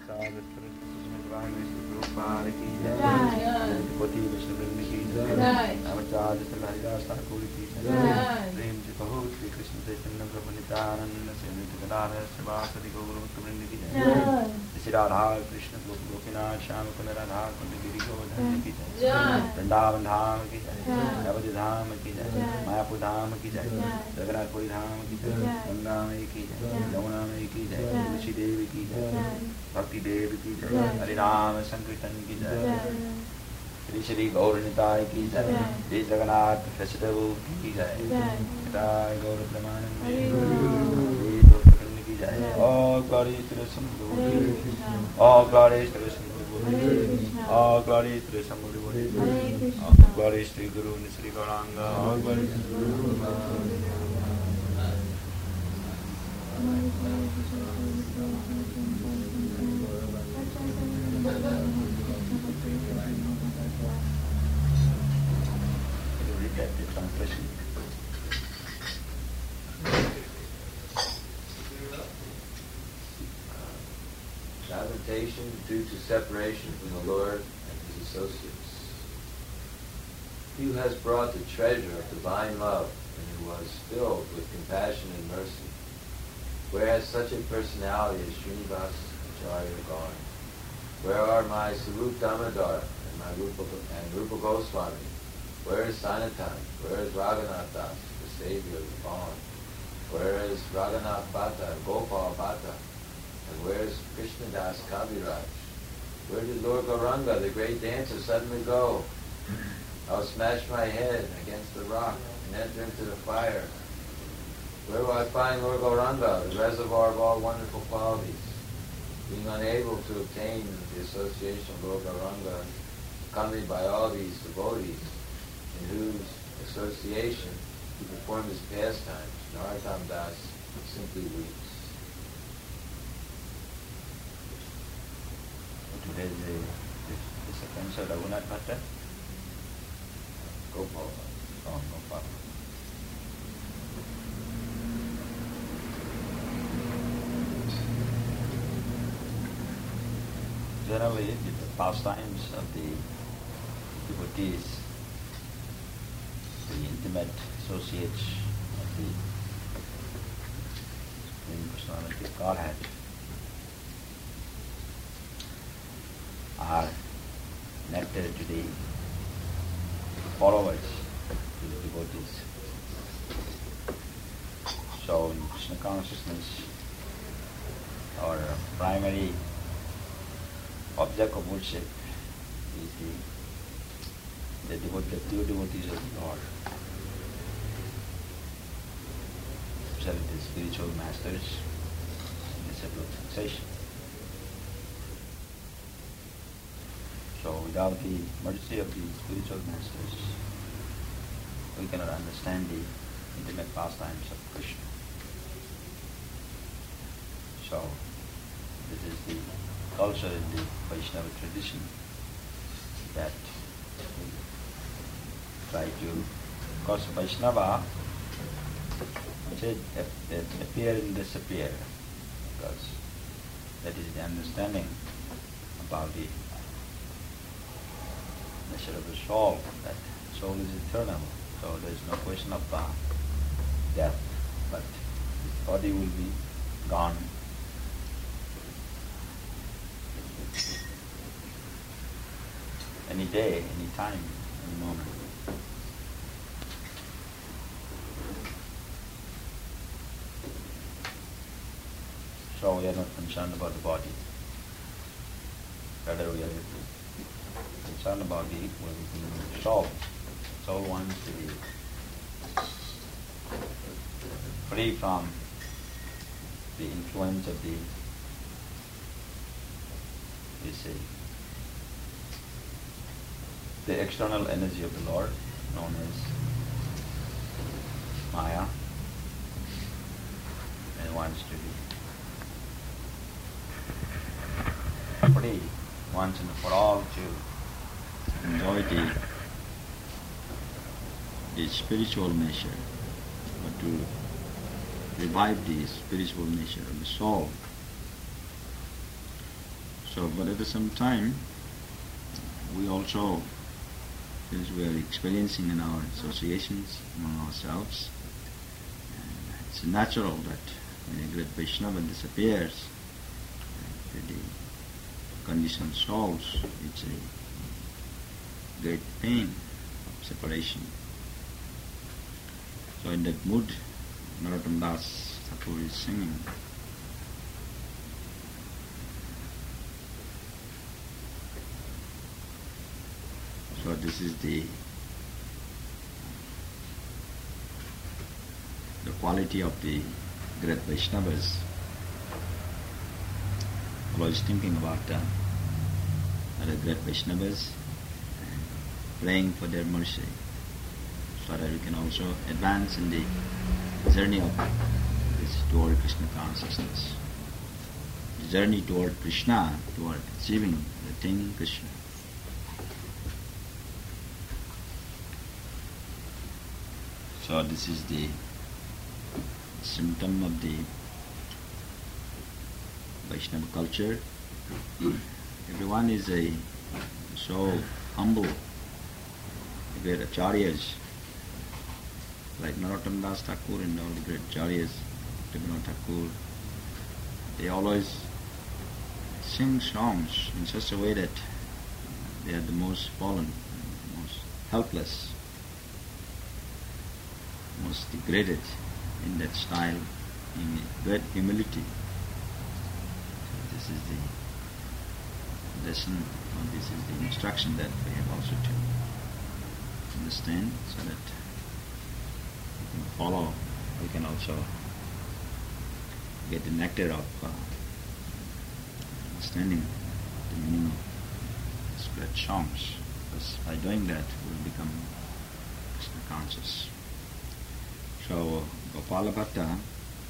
Shri Radha Krishna Gopinath Shyam Kunda Radha Kunda Giri Govardhan ki jai, Vrindavan Dham ki jai, Navadvip Dham ki jai, Mayapur Dham ki jai, Jagannath Puri Dham ki jai, Ganga Mai ki jai, Yamuna Mai ki jai, Rishi Devi ki jai, Bhakti Devi ki jai, Hari Ram Sankirtan ki jai, Shri Shri Gaur Nitai ki jai, Shri Jagannath Festival ki jai, Nitai Gaur Pramanand all glory to the Samguru, all glory to the Samguru, all glory to the Samguru, all glory to the Guru and Sri Gauranga, all glory to the Guru. Read the translation. Lamentation due to separation from the Lord and his associates. He who has brought the treasure of divine love and who was filled with compassion and mercy, where has such a personality as Srinivas Acharya gone? Where are my Sarup Damodar and my Rupa Goswami? Where is Sanatan? Where is Raghunath Das, the Savior of the fallen? Where is Raghunath Bhatta and Gopal Bhatta? And where's Krishnadas Kaviraj? Where did Lord Gauranga, the great dancer, suddenly go? I'll smash my head against the rock and enter into the fire. Where will I find Lord Gauranga, the reservoir of all wonderful qualities? Being unable to obtain the association of Lord Gauranga, accompanied by all these devotees, in whose association he performed his pastimes, Narottam Das simply weeps. Today is the sequence of Raghunath Bhatta. Gopal. Oh, Gopal. Generally, the pastimes of the devotees, the intimate associates of the Supreme Personality of Godhead, are nectar to the followers, to the devotees. So in Krishna consciousness, our primary object of worship is the pure devotees of the Lord. Especially the spiritual masters in the circle of sensation. So without the mercy of the spiritual masters, we cannot understand the intimate pastimes of Krishna. So this is the culture in the Vaishnava tradition that we try to, of course Vaishnava, we say appear and disappear, because that is the understanding about the nature of the soul, that soul is eternal, so there is no question of death, but this body will be gone. Any day, any time, any moment. So we are not concerned about the body. Rather we are concerned about the soul. Soul wants to be free from the influence of the, we say, the external energy of the Lord, known as Maya, and wants to be free once and for all to enjoy the spiritual nature, or to revive the spiritual nature of the soul. So, but at the same time, we also, since we are experiencing in our associations among ourselves, it's natural that when a great Vaishnava disappears, the conditioned souls, it's a great pain of separation. So in that mood, Narottam Das Thakur is singing. So this is the quality of the great Vaishnavas. Always thinking about the great Vaishnavas and praying for their mercy, so that we can also advance in the journey of this toward Krishna consciousness. The journey toward Krishna, toward achieving the thing Krishna. So this is the symptom of the Vaishnava culture. Everyone is so humble. Great acharyas like Narottam Das Thakur and all the great acharyas, Rabindranath Thakur, they always sing songs in such a way that they are the most fallen, most helpless, most degraded in that style, in great humility. So this is the lesson, or this is the instruction that we have also to understand, so that we can follow, we can also get the nectar of understanding the meaning of these great songs. Because by doing that, we will become Krishna conscious. So Gopala Bhatta,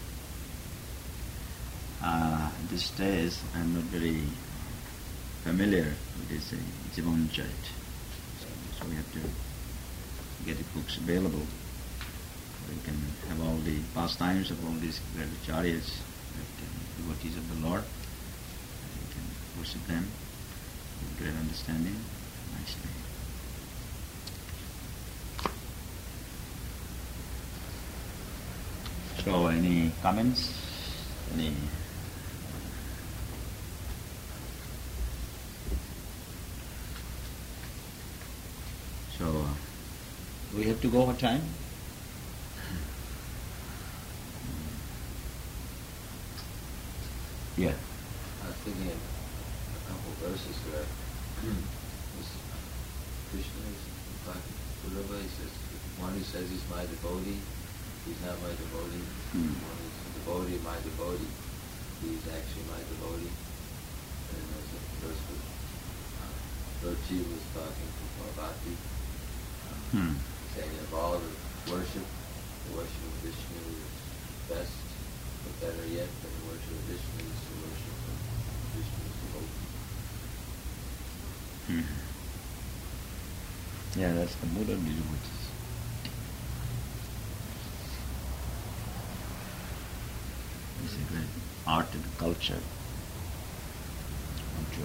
at this stage I am not very familiar with this Jivan Charit. So we have to get the books available. We can have all the pastimes of all these great acharyas, devotees of the Lord. We can worship them with great understanding, nicely. So, any comments? Any? So, we have to go what time? Yeah. I was thinking of a couple verses where Krishna is talking to Rupa. He says, one who says he's my devotee, he's not my devotee. One who's a devotee of my devotee, he's actually my devotee. And there's a verse where Lord Shiva was talking to Parvati, saying of all the worship of Vishnu is best, but better yet than the worship of Vishnu is the worship of Vishnu's devotee. Yeah, that's the mood of the devotees. It's a great art and culture to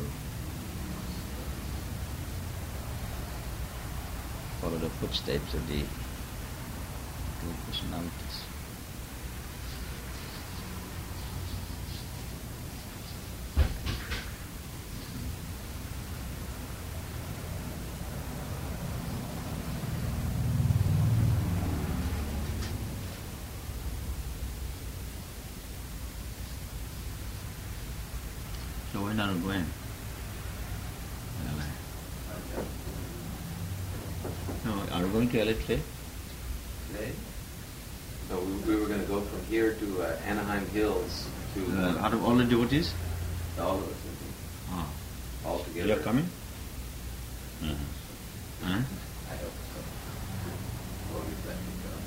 follow the footsteps of the great personalities. So when are we going? No, are we going to LA today? Today? So we were going to go from here to Anaheim Hills to... Out of all the devotees? all of us, I think. All together. You're coming? Huh? I hope so. We'll be back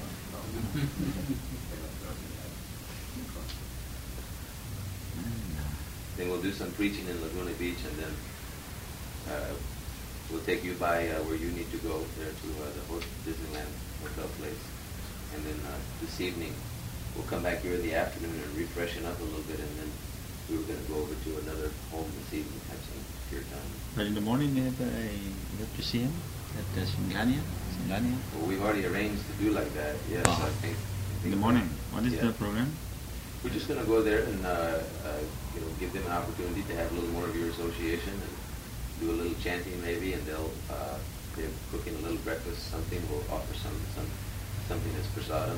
Then we'll do some preaching in Laguna Beach, and then we'll take you by where you need to go there to the Disneyland hotel place. And then this evening we'll come back here in the afternoon and refreshen up a little bit, and then we were going to go over to another home this evening, have some kirtan. But in the morning you have to see him at the Singhania? Well, we've already arranged to do like that, yes, I think. In the morning. What is the program? We're just going to go there and give them an opportunity to have a little more of your association and do a little chanting maybe, and they're cooking a little breakfast, something. We'll offer something that's prasadam.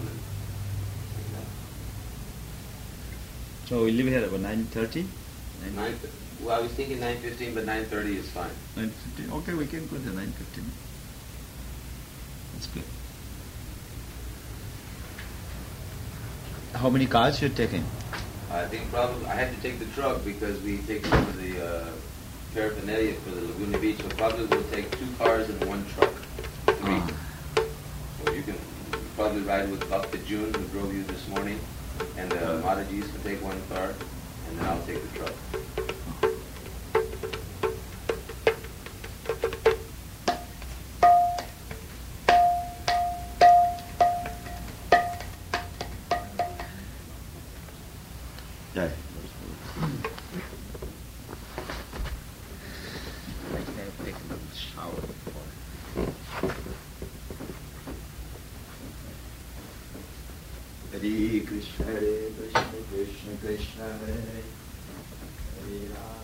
So we leave here about 9:30? Well, I was thinking 9:15, but 9:30 is fine. 9:15. Okay, we can go to 9:15. That's good. How many cars you're taking? I think probably I had to take the truck because we take some of the paraphernalia for the Laguna Beach. So probably we'll take 2 cars and 1 truck. 3. So you can probably ride with Bhakta June, who drove you this morning, and Mataji's can take 1 car, and then I'll take the truck. Jai. Take a little shower before. Hare Krishna, Krishna Krishna, Hare Hare.